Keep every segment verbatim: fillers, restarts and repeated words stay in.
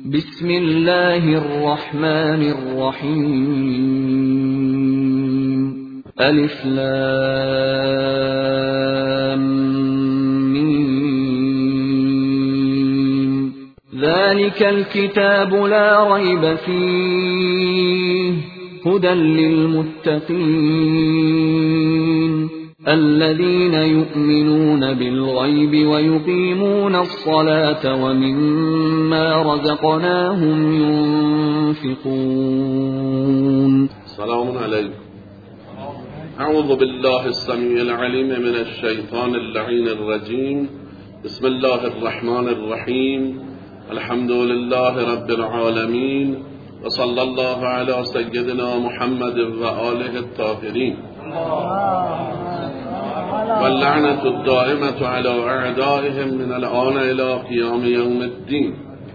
بسم الله الرحمن الرحیم الف لام میم ذلك الكتاب لا ريب فيه هدى للمتقين الذين يؤمنون بالغيب ويقيمون الصلاة ومما رزقناهم ينفقون. سلام عليكم. اعوذ بالله السميع العليم من الشيطان اللعين الرجيم. بسم الله الرحمن الرحيم. الحمد لله رب العالمين وصلى الله على سيدنا محمد وآله الطاهرين واللعنة الدائمة على أعدائهم من الآن إلى قيام يوم الدين.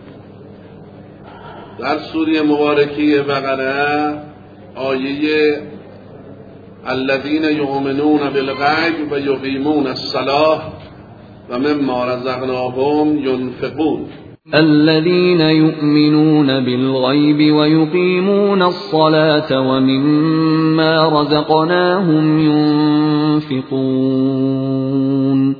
در سوره مبارکه بقره آیه الذين يؤمنون بالغیب و یقیمون الصلاة و مما رزقناهم ينفقون. الذين يؤمنون بالغيب ويقيمون الصلاة ومما رزقناهم ينفقون.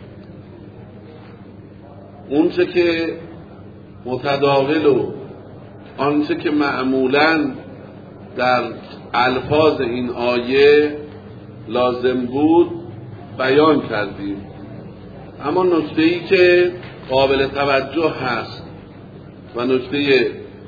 اونچه که متداول و آنچه که معمولاً در الفاظ این آیه لازم بود بیان کردیم، اما نکته‌ای که قابل توجه هست و نکته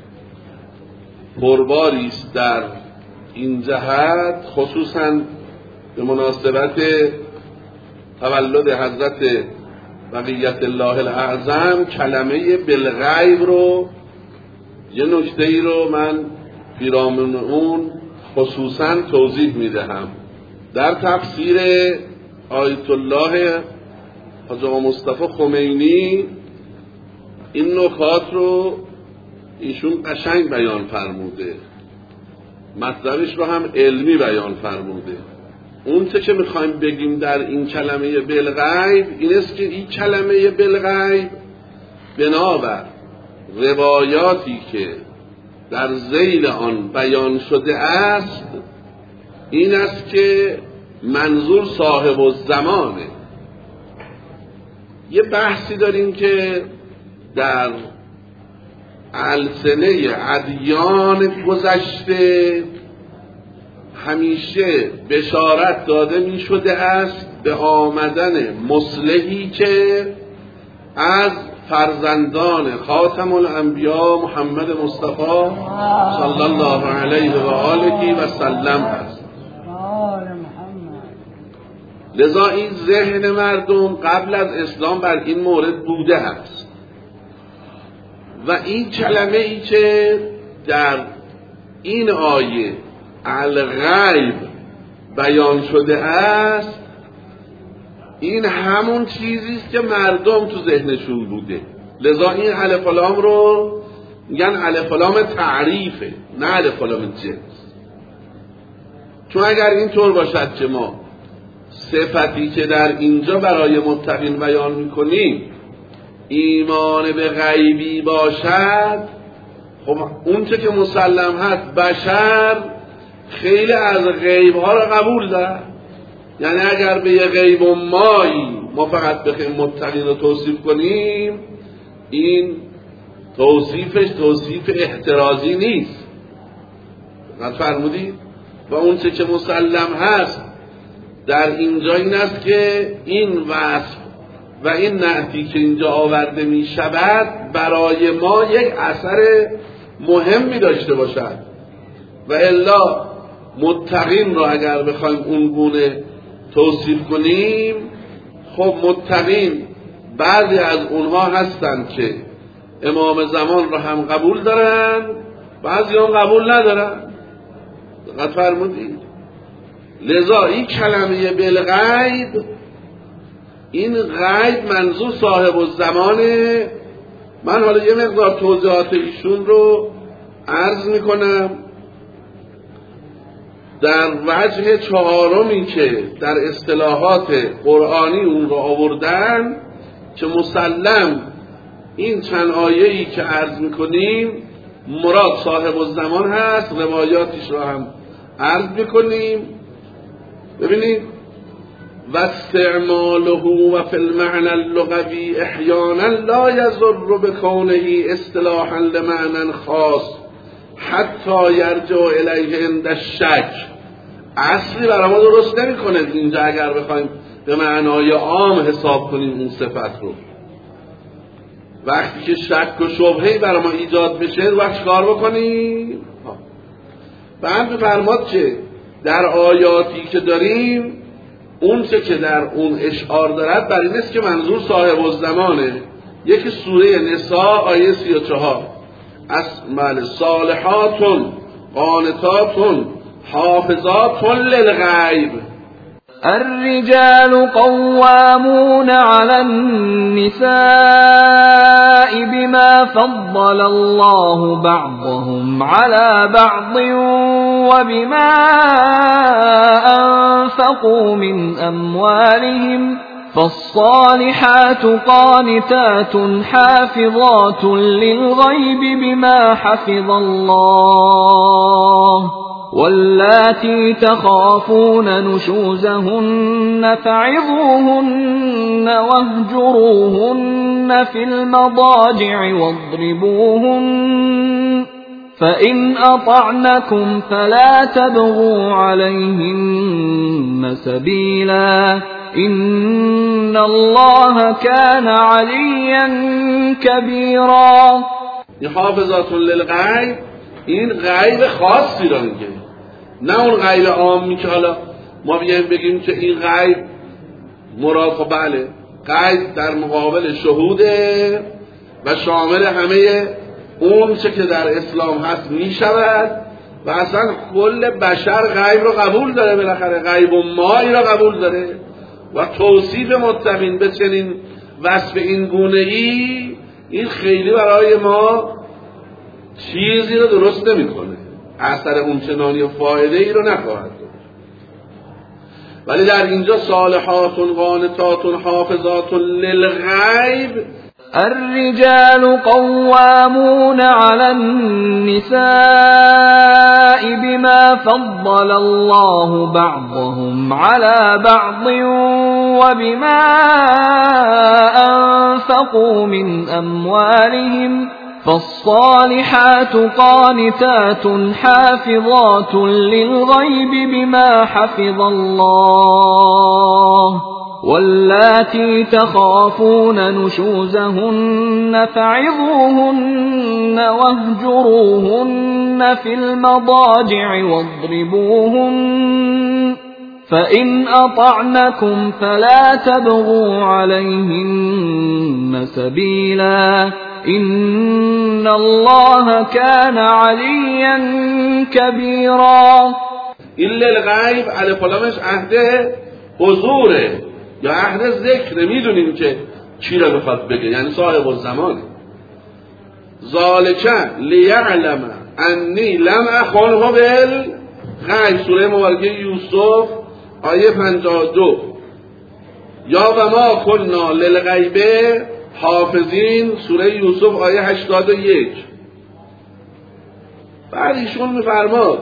پرباری است در این جهت، خصوصا به مناسبت تولد حضرت بقیت الله الاعظم، کلمه بالغیب رو، یه نکته‌ای رو من پیرامون اون خصوصا توضیح میدهم. در تفسیر آیت الله حضرت مصطفی خمینی این نکات رو ایشون قشنگ بیان فرموده، مطلبش رو هم علمی بیان فرموده. اون چه که میخوایم بگیم در این کلمه بالغیب این است که این کلمه بالغیب بنابر روایاتی که در ذیل آن بیان شده است این است که منظور صاحب الزمانه. یه بحثی داریم که در السنه ادیان گذشته همیشه بشارت داده می شده است به آمدن مصلحی که از فرزندان خاتم الانبیا محمد مصطفی صلی الله علیه و آله و سلم است. لذا این ذهن مردم قبل از اسلام بر این مورد بوده است و این کلمه ای که در این آیه الغیب بیان شده است این همون چیزی است که مردم تو ذهنشون بوده. لذا این الف و لام رو میگن الف و لام تعریفه، نه الف و لام جنس. چون اگر اینطور باشد که ما صفتی که در اینجا برای متقین بیان میکنیم ایمان به غیبی باشد، خب اون چه که مسلم هست بشر خیلی از غیبها را قبول دارد. یعنی اگر به یه غیب و مایی ما فقط بخوایم متقین رو توصیف کنیم این توصیفش توصیف احترازی نیست. قد فرمودید؟ و اون چه که مسلم هست در اینجا این است که این وصف و این نعتی که اینجا آورده می شود برای ما یک اثر مهمی داشته باشد و الا متقین را اگر بخوایم اون گونه توصیف کنیم، خب متقین بعضی از اونها هستند که امام زمان را هم قبول دارن، بعضی هم قبول ندارن. دقت فرمودید؟ لذا این کلمه بالغیب، این غیب منظور صاحب الزمانه. من حالا یه مقدار توضیحات ایشون رو عرض میکنم. در وجه چهارمی که در اصطلاحات قرآنی اون رو آوردن که مسلم این چند آیه‌ای که عرض میکنیم مراد صاحب الزمان هست، روایاتش را هم عرض میکنیم. ببینید و استعماله و فی المعنى اللغوی احیانا لا یضر بکونه اصطلاحا لمعنى خاص حتی یرجع الیه عند الشک. اصلی برای ما درست نمیکنه اینجا اگر بخوایم به معنای عام حساب کنیم اون صفت رو. وقتی که شک و شبهه‌ای برای ما ایجاد بشه وقت کار بکنیم. بعد بفرماد که در آیاتی که داریم اون چه که در اون اشعار دارد بر این است که منظور صاحب الزمانه. یکی سوره نساء آیه سی و چهار اسمال صالحاتون قانتاتون حافظاتون للغیب. الرجال قوامون على النساء بما فضل الله بعضهم على بعض وبما أنفقوا من أموالهم فالصالحات قانتات حافظات للغيب بما حفظ الله واللاتي تخافون نشوزهن فعظوهن واهجروهن في المضاجع واضربوهن فإن أطعنكم فلا تبغوا عليهن سبيلا إن الله كان عليا كبيرا. حافظات للغیب این غیب خاصی را میگه، نه اون غیب عامی که حالا ما بیایم بگیم که این غیب مراد. خب بله غیب در مقابل شهوده و شامل همه اون چه که در اسلام هست میشود و اصلا کل بشر غیب رو قبول داره، بالاخره غیب و مایی را قبول داره و توصیف متقین به چنین وصف این گونه ای این خیلی برای ما چیزی رو درست نمی کنه، اثر اون چنانی و فایده ای رو نخواهد داشت. ولی در اینجا صالحات قانتات حافظات للغیب. الرجال قوامون على النساء بما فضل الله بعضهم على بعض وبما أنفقوا من أموالهم فالصالحات قانتات حافظات للغيب بما حفظ الله واللاتي تخافون نشوزهن فعظوهن واهجروهن في المضاجع واضربوهن فإن أطعنكم فلا تبغوا عليهن سبيلا إن الله كان عليا كبيرا. إلا الغیب علی فلامش عهد حضوره یا عهد ذکر، میدونیم که چی را بخواد بگه، یعنی صاحب الزمانه. ذالک لیعلم انی لم اخنه بالغیب، سوره مبارکه یوسف آیه پنجاه و دو. یا و ما کنا للغیب حافظین، سوره یوسف آیه هشتاد و یک. بعد ایشون میفرماد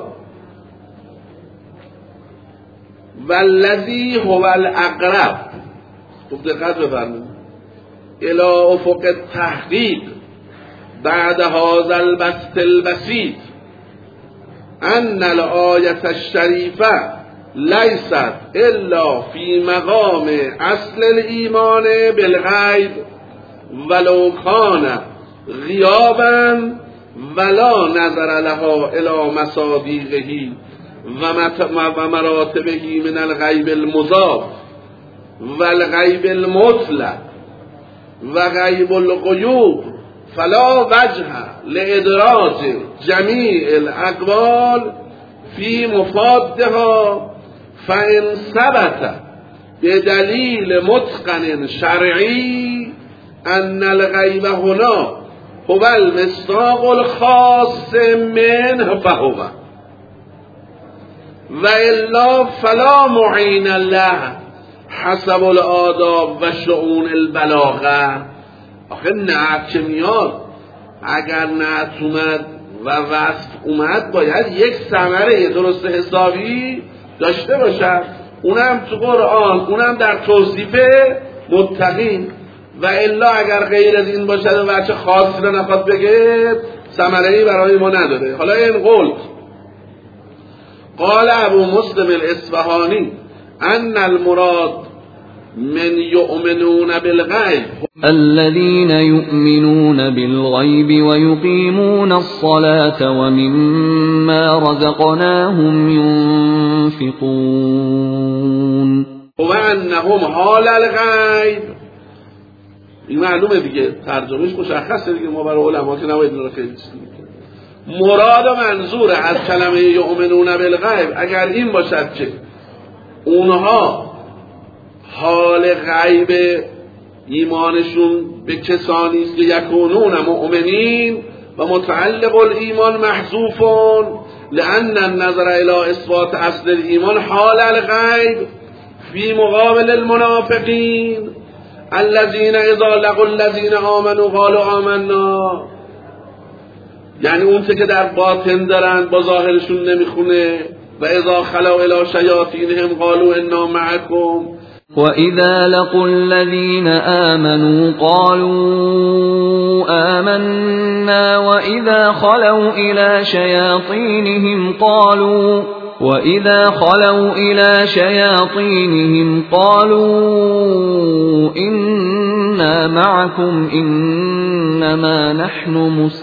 والذی هو الاقرب، خوب دقت بفرمایید، الی افق التحقیق بعد هذا البسط البسيط ان الآیة الشریفه لیست الا فی مقام اصل الایمان بالغیب ولو کان غیابا ولا نظر لها الی مصادیقه و مراتبه من الغیب المضاف و الغیب المطلق و غیب الغیوب فلا وجه لادراج جمیع الاقوال فی مفادها فان ثبت بدلیل متقن شرعی ان الغیب هنا هو المصداق الخاص منه فهو و الا فلا معین له حسب الآداب و شؤون البلاغه. آخه نعت که میاد، اگر نعت اومد و وصف اومد باید یک ثمره درست حسابی داشته باشد، اونم تو قرآن، اونم در توصیف متقین. و الا اگر غیر از این باشد و بچه خاصی رو نخواد بگه ثمره‌ای برای ما نداره. حالا این قول قال ابو مسلم الاصفهانی ان المراد من یؤمنون بالغیب الذين يؤمنون بالغيب ويقيمون الصلاة ومما رزقناهم ينفقون و انهم حال الغیب. این معلومه دیگه، ترجمهش مشخصه دیگه، ما برای علما که نباید این رو خیلی چیزی. مراد و منظور از کلمه یؤمنون بالغیب اگر این باشد که اونها حال غیب ایمانشون به کسانی است که یکونون مؤمنین و متعلق الایمان محذوفون لان النظر الى اثبات اصل الایمان حال الغیب فی مقابل المنافقین الذين اذا لقوا الذين آمنوا قالوا آمنا. یعنی اون که در باطن دارن با ظاهرشون نمیخونه و اذا خلوا الى شیاطینهم قالوا انا معكم. وَإِذَا لَقُوا الَّذِينَ آمَنُوا قَالُوا آمَنَّا وَإِذَا خَلَوْا إِلَى شَيَاطِينِهِمْ قَالُوا وَإِذَا خَلَوْا إِلَى شَيَاطِينِهِمْ قَالُوا إِنَّا مَعَكُمْ إِنَّمَا نَحْنُ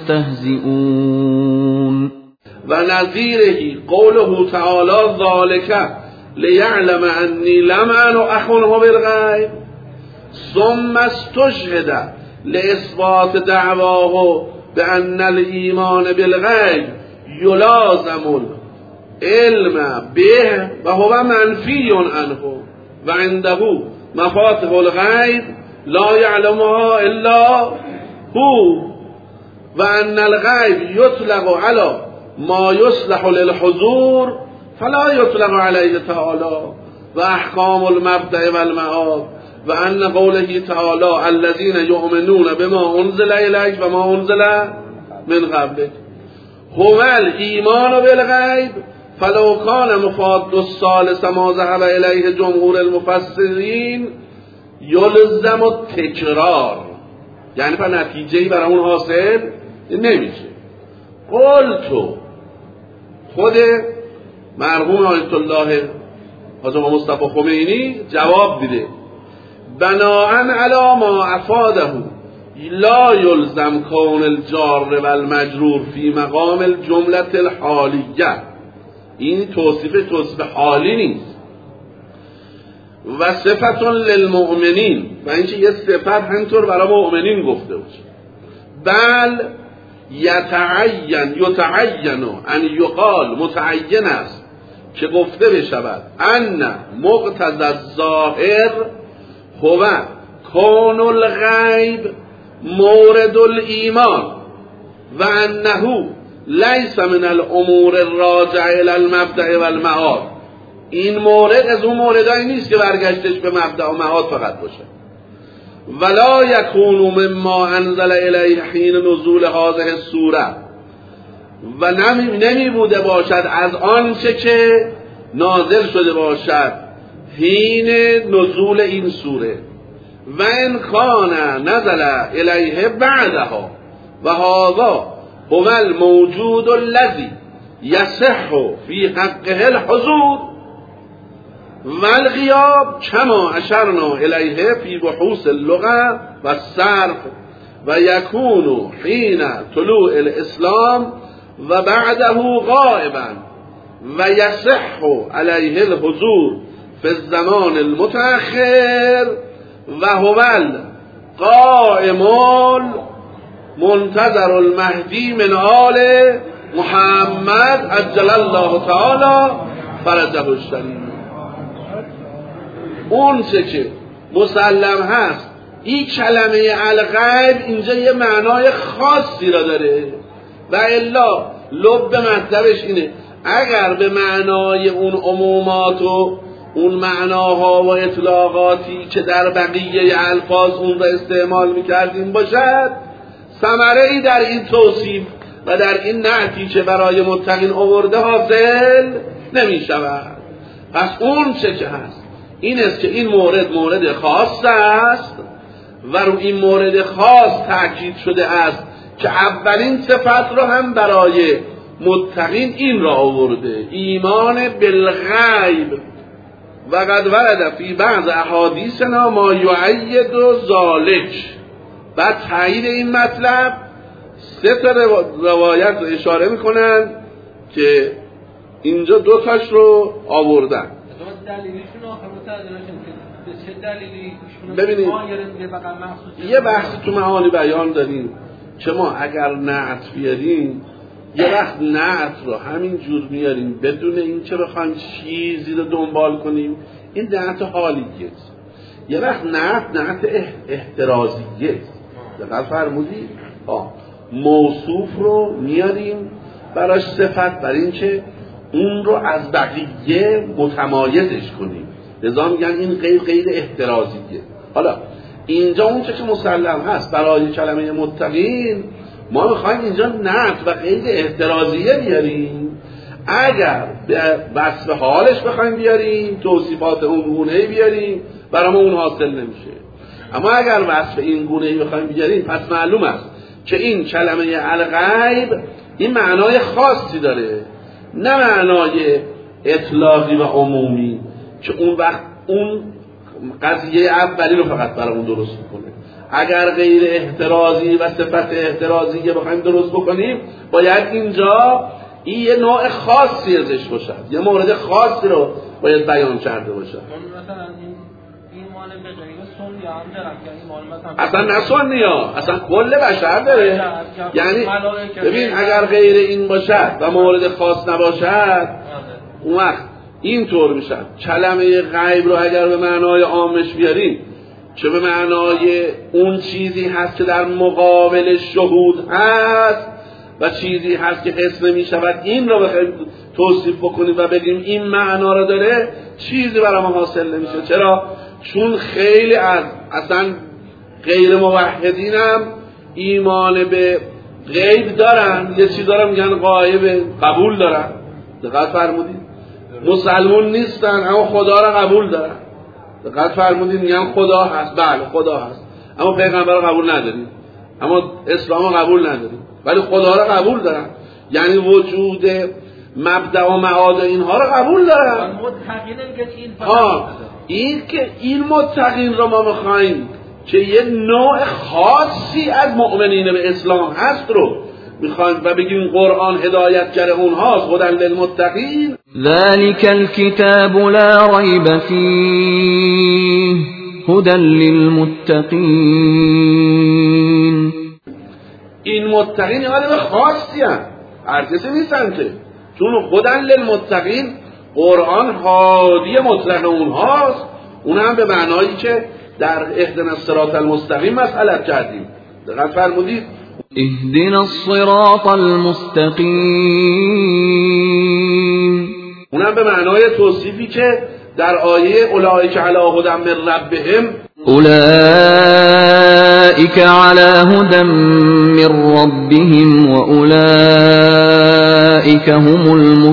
مُسْتَهْزِئُونَ. وَنَظِيرِهِ قَوْلُهُ تَعَالَى ذَلِكَ لِيَعْلَمَ أَنِّي لَمْ أَنُ أَخُنْهُ بِالْغَيْبِ ثُمَّ اسْتُشْهِدَ لِإِثْبَاتِ دَعْوَاهُ بِأَنَّ الْإِيمَانَ بِالْغَيْبِ يُلَازِمُ العلم به وهو منفی عنه وعنده مفاتح الغیب لا یعلمها الا هو وان الغیب یطلق على ما یصلح للحضور فلا یطلق علیه تعالی و احکام المبدأ والمعاد و ان قوله تعالی الذین یؤمنون بما انزل الیک و ما انزل من قبلک هو الایمان بالغیب فلو کان مفاد الثالث ما ذهب الیه جمهور المفسرین یلزم التکرار، یعنی پر نتیجه‌ای برای اون حاصل نمیشه. قلتو خود مرحوم آیت الله حاجی مصطفی خمینی جواب دیده بناءً علی ما افاده لا یلزم کون الجار والمجرور فی مقام الجمله الحالیه. این توصیف توصیف حالی نیست. و صفت للمؤمنین و اینکه یه صفت همینطور برای مؤمنین گفته باشه. بل یتعین یتعین ان یقال متعین است که گفته بشود ان مقتضی الظاهر هو کون الغیب مورد الایمان و انه لیس من الامور الراجع الى المبدأ والمعاد. این مورد از اون موردایی نیست که برگشتش به مبدأ و معاد فقط باشه. ولا یکون مما انزل الیه حین نزول هذه السوره و نمی, نمی بوده باشد از آنچه که نازل شده باشد حین نزول این سوره و ان کان نزل الیه بعدها و هذا هو الموجود الذي يصح في حقه الحضور والغياب كما اشرنا اليه في بحوث اللغه والصرف ويكون حين طلوع الاسلام وبعده غائبا ويصح عليه الحضور في الزمان المتأخر وهو القائم منتظر المهدی من آل محمد عجل الله تعالی فرجه الشریف. اون چه که مسلم هست این کلمه الغیب اینجا یه معنای خاصی را داره و الا لب مطلبش اینه اگر به معنای اون عمومات و اون معناها و اطلاقاتی که در بقیه الفاظ اون را استعمال میکردیم باشد، ثمره ای در این توصیف و در این نعتی که برای متقین آورده حاصل نمی شود. پس اون چه که هست این است که این مورد مورد خاص است و رو این مورد خاص تأکید شده است که اولین صفت رو هم برای متقین این را آورده، ایمان بالغیب. و قد ورد فی بعض احادیثنا ما یعید ذالک. بعد تایید این مطلب سه تا روایت رو اشاره میکنن که اینجا دو تاش رو آوردن. دلیلشون آخر متعددشون که چه دلیلی ببینید یه بحث تو معانی بیان داریم که ما اگر نعت بیاریم یه وقت نعت رو همین جور میاریم بدون این که بخوایم چیزی رو دنبال کنیم، این نعت حالیه. یه وقت نعت نعت احترازیه. دقیق فرمودید؟ آه موصوف رو میاریم براش صفت، برای این که اون رو از بقیه متمایزش کنیم، لذا میگن این غیر غیر احترازیه. حالا اینجا اون چه که مسلم هست برای کلمه متقین، ما میخوایم اینجا نعت و غیر احترازیه بیاریم. اگر به وصف حالش بخوایم بیاریم، توصیفات اون گونه‌ای بیاریم، برای ما اون حاصل نمیشه. اما اگر وصف این گونه‌ای بخوایم بیاریم، پس معلوم است که این کلمه الغیب این معنای خاصی داره، نه معنای اطلاقی و عمومی که اون وقت اون قضیه اولی رو فقط برامون درست میکنه. اگر غیر احترازی و صفت احترازی بخوایم درست بکنیم، باید اینجا این یه نوع خاصی ازش باشد، یه مورد خاصی رو باید بیان کرده باشد. مثلا این ایمان به غیر سنی هم دارم، یعنی مثلا اصلا نه سنی ها، اصلا کل بشر داره. یعنی ببین اگر غیر این باشد و مورد خاص نباشد، اون وقت اینطور میشه. کلمه غیب رو اگر به معنای عامش بیاریم، چه به معنای اون چیزی هست که در مقابل شهود هست و چیزی هست که حس نمی شود، این رو بخوایم توصیف بکنیم و بگیم این معنا رو داره، چیزی برای ما حاصل نمیشه. چرا؟ چون خیلی از اصلا غیر موحدین هم ایمان به غیب دارن، یه چیز دارن میگن غایب، قبول دارن. دقت فرمودید؟ مسلمون نیستن اما خدا رو قبول دارن. دقت فرمودید؟ میگن خدا هست، بله خدا هست، اما پیغمبر رو قبول نداریم، اما اسلام رو قبول نداریم، ولی خدا رو قبول دارن. یعنی وجود مبدأ و معاد اینها رو قبول دارن. ها این که این متقین رو ما میخوایم که یه نوع خاصی از مؤمنین به اسلام هست رو میخوایم و بگیم قرآن هدایتگر اونهاست، هدی للمتقین. ذلك الكتاب لا ريب فيه هدى للمتقين. این متقین یعنی به خاصی هم هر کسی نیستن که، چون هدی للمتقین قرآن هادی مطلق اونهاست، اون هم به معنایی که در اهدنا الصراط المستقیم مسئله کردیم. دقت فرمودید؟ اهدنا الصراط المستقیم، اون هم به معنای توصیفی که در آیه اولئک علی هدی من ربهم، اولئک علی هدی من ربهم و اولئک هم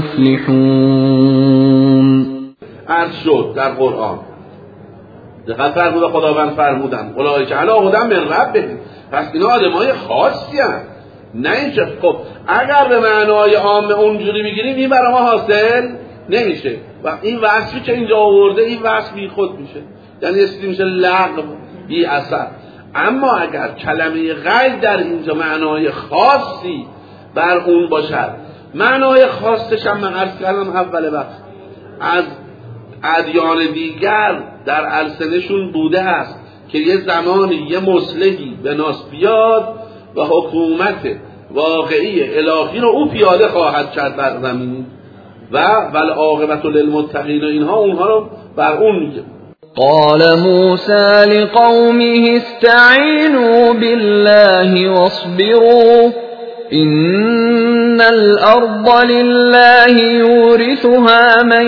المفلحون. عرض شد در قرآن. دقت فرمود خداوند فرمودن اولئک علی هدی من ربهم، پس اینا آدمای خاصی هستند. نه اینکه خب اگر به معنای عام اونجوری بگیریم این برای ما حاصل نمیشه و این وصفی که اینجا آورده این وصف بی خود میشه، یعنی اسمی میشه لغو، بی اثر. اما اگر کلمه غیب در اینجا معنای خاصی بر اون باشد، معنای خاصش هم من عرض کردم اول وقت از ادیان دیگر در السنشون بوده است که یه زمانی یه مصلحی به ناس بیاد و حکومت واقعی الهی رو او پیاده خواهد کرد بر زمین و والعاقبت للمتقین و اینها اونها رو بر اون میگه. قال موسى لقومه استعینوا بالله واصبروا إن إن الأرض لله يورثها من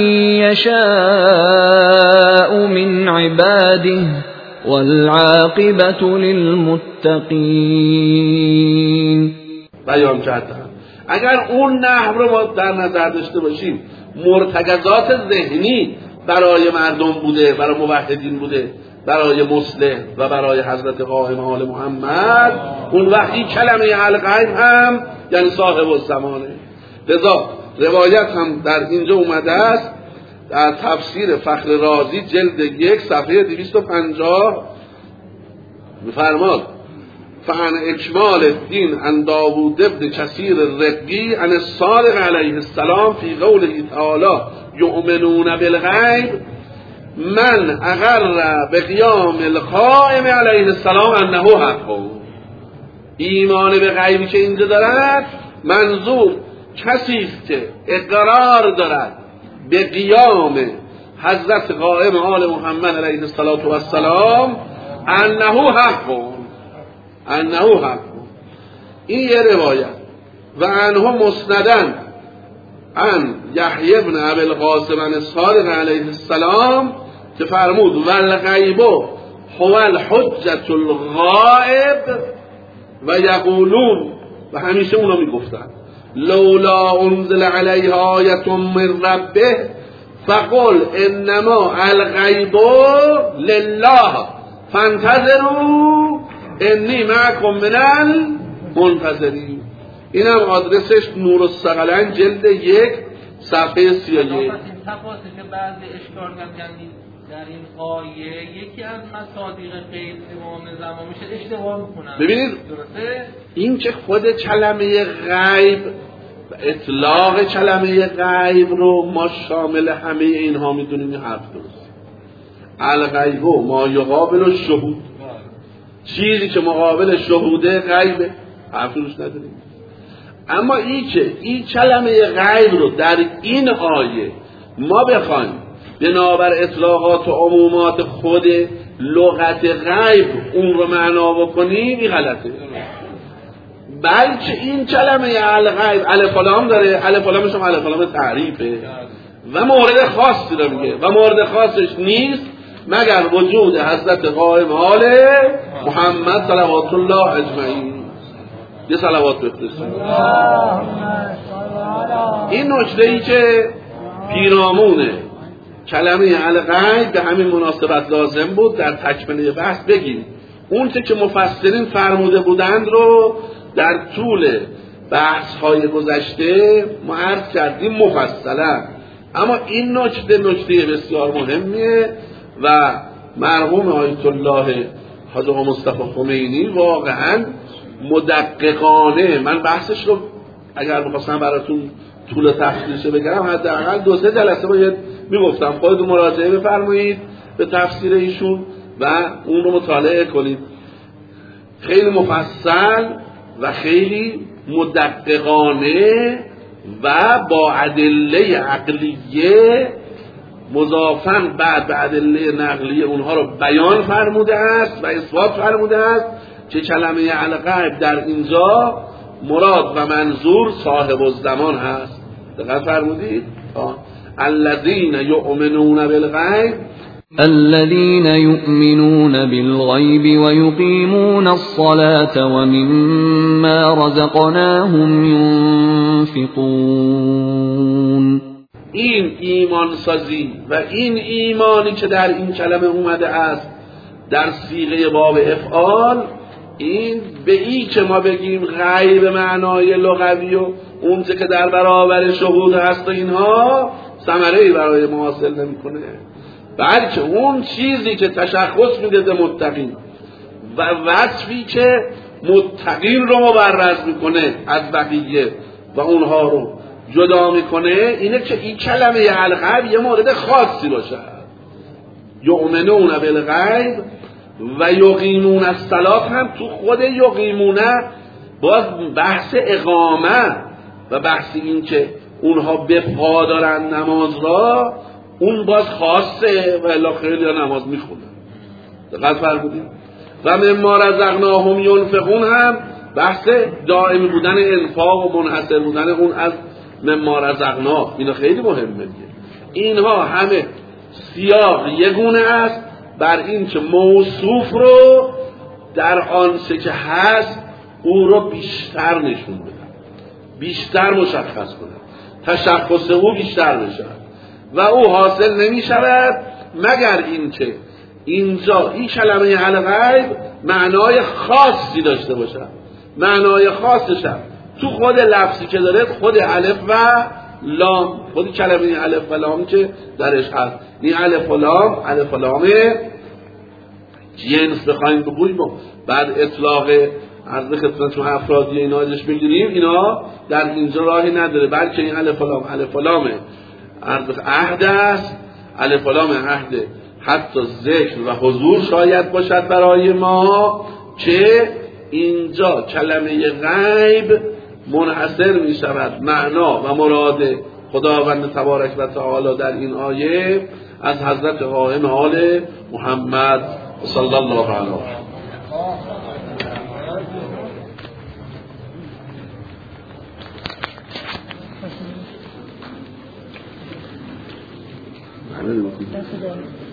يشاء من عباده والعاقبة للمتقين. بیان کردم اگر اون نحو رو ما در نظر داشته باشیم، مرتکزات ذهنی برای مردم بوده، برای موحدین بوده، برای مصلح و برای حضرت قائم آل محمد، اون وقتی کلمه الغیب هم یعنی صاحب الزمانه. لذا روایت هم در اینجا اومده است در تفسیر فخر رازی جلد یک صفحه دویست و پنجاه می‌فرماد فعن اکمال الدین عن داوود ابن کثیر الرقی عن الصادق علیه السلام فی قوله تعالی یؤمنون بالغیب من اقر بقیام القائم علیه السلام انه حق. ایمان به غیبی که اینجا دارد منظور کسی است که اقرار دارد به قیام حضرت قائم آل محمد علیه السلام انه حق، انه حق. این یه روایت. و انه مسندن ان یحیی بن ابی القاسم الصادق علیه السلام که فرمود والغیب هو الحجة الغائب و یقولون، و همیشه اونا میگفتن لولا انزل علیه آیت من ربه فقل انما الغیب لله فانتظروا انی معکم من المنتظرین. این هم آدرسش نور الثقلین جلد یک صفحه سی و یک. این تفاصیل که بعضی اشکال کردن در این آیه یکی از مصادیق غیب امام زمان میشه اشتباه میکنن. ببینید درسته؟ این که خود کلمه غیب و اطلاق کلمه غیب رو ما شامل همه اینها میدونیم. این حرف درست. الغیب ما یقابل الشهود، چیزی که مقابل شهوده غیبه، حرف روش نداریم. اما این که این کلمه غیب رو در این آیه ما بخوایم بنابر اطلاقات و عمومات خود لغت غیب اون رو معنا بکنیم، این غلطه. بلکه این کلمه الغیب الف و لام داره، الف و لامش هم الف و لام تعریفه و مورد خاصی رو میگه و مورد خاصش نیست مگر وجود حضرت قائم آل محمد صلوات الله اجمعین. یه صلوات بفرستید. این نکته ای که پیرامونه کلمه الغیب به همین مناسبت لازم بود در تکمله بحث بگیم. اون که مفسرین فرموده بودند رو در طول بحث های گذشته ما عرض کردیم مفصلا، اما این نکته نکته بسیار مهمیه و مرحوم آیت الله حاج آقا مصطفی خمینی واقعا مدققانه، من بحثش رو اگر بخواستم براتون طول تفسیرش بگم حداقل دو سه جلسه باید میگفتم. خودتون مراجعه بفرمایید به تفسیر ایشون و اون رو مطالعه کنید. خیلی مفصل و خیلی مدققانه و با ادله عقلیه مضافاً بعد به ادله نقلیه اونها رو بیان فرموده است و اثبات فرموده است که کلمه الغیب در اینجا مراد و منظور صاحب الزمان هست. دقت فرمودید؟ الذين يؤمنون بالغیب الذين يؤمنون بالغيب ويقيمون الصلاة ومما رزقناهم ينفقون. این ایمان سازی و این ایمانی که در این کلمه اومده است در صیغه باب افعال، این به این که ما بگیم غیب معنای لغوی و اون که در برابر شهود هست و اینها ثمره‌ای برای ما حاصل نمی‌کنه، بلکه اون چیزی که تشخص میده به متقین و وصفی که متقین رو مبرز میکنه از بقیه و اونها رو جدا میکنه اینه که این کلمه الغیب یه مورد خاصی باشه. یؤمنون بالغیب و یقیمون الصلاة هم تو خود یقیمون باز بحث اقامه و بحث این که اونها به پا دارن نماز را اون باز خاصه و الا خیلی ها نماز میخونن. دقت فرمودید؟ و مما رزقناهم ینفقون هم بحث دائمی بودن انفاق و منحصر بودن اون از مما رزقنا، اینا خیلی مهمه. اینها همه سیاق یگونه است بر این که موصوف رو در آنچه که هست او رو بیشتر نشون بدن، بیشتر مشخص کنن، تشخص او بیشتر بشه و او حاصل نمی شود مگر این که اینجا این کلمه الغیب معنای خاصی داشته باشه. معنای خاصش هم تو خود لفظی که داره، خود الف و لام، خود کلمه الف و لام که درش هست، این الف و لام الف و لام جنس بخوایم بگوییم بعد اطلاق عرض خدمت شما افرادی اینا ازش بگیریم، اینا در اینجا راهی نداره، بلکه این الف و لام الف و لام عرض عهد است، الف و لام عهد حتی ذکر و حضور شاید باشد برای ما که اینجا کلمه غیب منحصر می شود. معنا و مراد خداوند تبارک و تعالی در این آیه از حضرت قائم آل محمد صلی الله علیه و سلم.